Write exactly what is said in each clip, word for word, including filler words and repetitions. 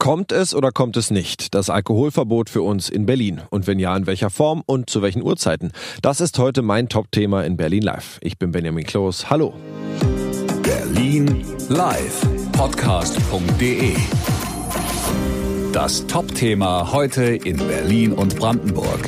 Kommt es oder kommt es nicht? Das Alkoholverbot für uns in Berlin. Und wenn ja, in welcher Form und zu welchen Uhrzeiten? Das ist heute mein Top-Thema in Berlin Live. Ich bin Benjamin Kloß. Hallo. Berlin Live Podcast punkt de. Das Top-Thema heute in Berlin und Brandenburg.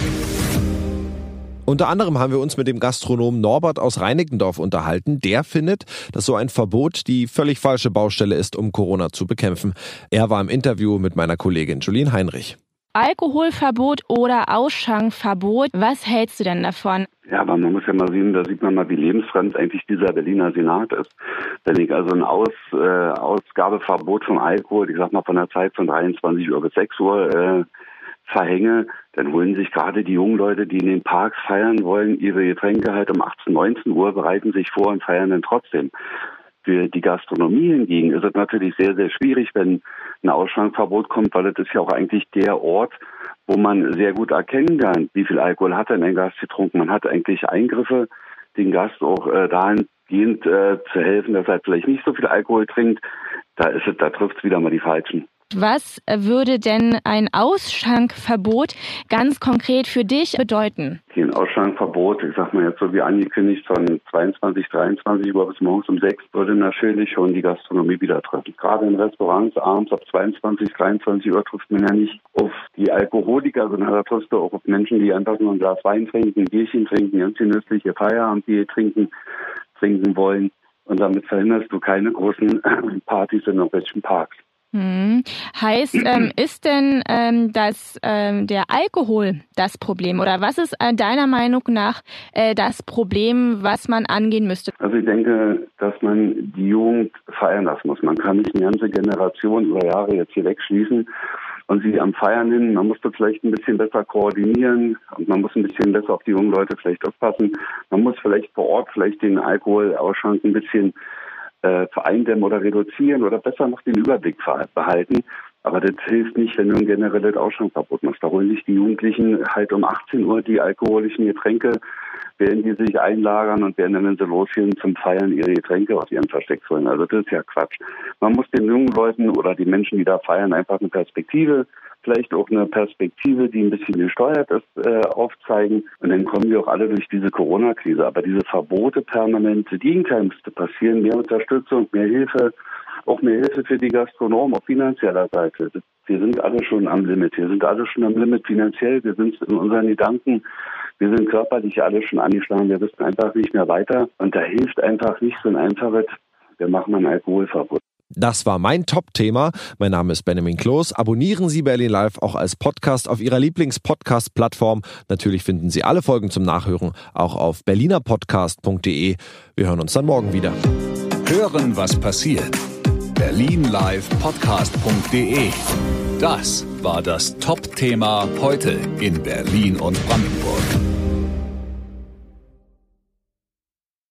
Unter anderem haben wir uns mit dem Gastronomen Norbert aus Reinickendorf unterhalten. Der findet, dass so ein Verbot die völlig falsche Baustelle ist, um Corona zu bekämpfen. Er war im Interview mit meiner Kollegin Julien Heinrich. Alkoholverbot oder Ausschankverbot, was hältst du denn davon? Ja, aber man muss ja mal sehen, da sieht man mal, wie lebensfremd eigentlich dieser Berliner Senat ist. Wenn ich also ein Aus, äh, Ausgabeverbot von Alkohol, ich sag mal von der Zeit von dreiundzwanzig Uhr bis sechs Uhr äh, verhänge, dann holen sich gerade die jungen Leute, die in den Parks feiern wollen, ihre Getränke halt um achtzehn, neunzehn Uhr, bereiten sich vor und feiern dann trotzdem. Für die Gastronomie hingegen ist es natürlich sehr, sehr schwierig, wenn ein Ausschankverbot kommt, weil es ist ja auch eigentlich der Ort, wo man sehr gut erkennen kann, wie viel Alkohol hat denn ein Gast getrunken. Man hat eigentlich Eingriffe, den Gast auch äh, dahingehend äh, zu helfen, dass er vielleicht nicht so viel Alkohol trinkt. Da ist es, da trifft es wieder mal die Falschen. Was würde denn ein Ausschankverbot ganz konkret für dich bedeuten? Ein Ausschankverbot, ich sag mal jetzt so wie angekündigt, von zweiundzwanzig, dreiundzwanzig Uhr bis morgens um sechs würde natürlich schon die Gastronomie wieder treffen. Gerade in Restaurants abends ab zweiundzwanzig, dreiundzwanzig Uhr trifft man ja nicht auf die Alkoholiker, sondern da triffst du auch auf Menschen, die einfach nur ein Glas Wein trinken, ein Bierchen trinken, ganz genüssliche Feierabendbier trinken, trinken wollen. Und damit verhinderst du keine großen Partys in irgendwelchen Parks. Hm. Heißt, ähm, ist denn ähm, das, ähm, der Alkohol das Problem? Oder was ist äh, deiner Meinung nach äh, das Problem, was man angehen müsste? Also ich denke, dass man die Jugend feiern lassen muss. Man kann nicht eine ganze Generation über Jahre jetzt hier wegschließen und sie am Feiern hin. Man muss das vielleicht ein bisschen besser koordinieren und man muss ein bisschen besser auf die jungen Leute vielleicht aufpassen. Man muss vielleicht vor Ort vielleicht den Alkoholausschank ein bisschen Äh, vereindämmen oder reduzieren oder besser noch den Überblick behalten. Aber das hilft nicht, wenn du ein generelles Ausschankverbot machst. Da holen sich die Jugendlichen halt um achtzehn Uhr die alkoholischen Getränke, werden die sich einlagern und werden dann, wenn sie losgehen, zum Feiern ihre Getränke aus ihren Verstecks holen. Also das ist ja Quatsch. Man muss den jungen Leuten oder die Menschen, die da feiern, einfach eine Perspektive, vielleicht auch eine Perspektive, die ein bisschen gesteuert ist, äh, aufzeigen. Und dann kommen wir auch alle durch diese Corona-Krise. Aber diese Verbote permanent, das Gegenteil müsste passieren. Mehr Unterstützung, mehr Hilfe, auch mehr Hilfe für die Gastronomen auf finanzieller Seite. Wir sind alle schon am Limit. Wir sind alle schon am Limit finanziell. Wir sind in unseren Gedanken. Wir sind körperlich alle schon angeschlagen. Wir wissen einfach nicht mehr weiter. Und da hilft einfach nicht so ein einfaches, wir machen ein Alkoholverbot. Das war mein Top-Thema. Mein Name ist Benjamin Kloß. Abonnieren Sie Berlin Live auch als Podcast auf Ihrer Lieblings-Podcast-Plattform. Natürlich finden Sie alle Folgen zum Nachhören auch auf berliner podcast punkt de. Wir hören uns dann morgen wieder. Hören, was passiert. Berlin Live Podcast punkt de. Das war das Top-Thema heute in Berlin und Brandenburg.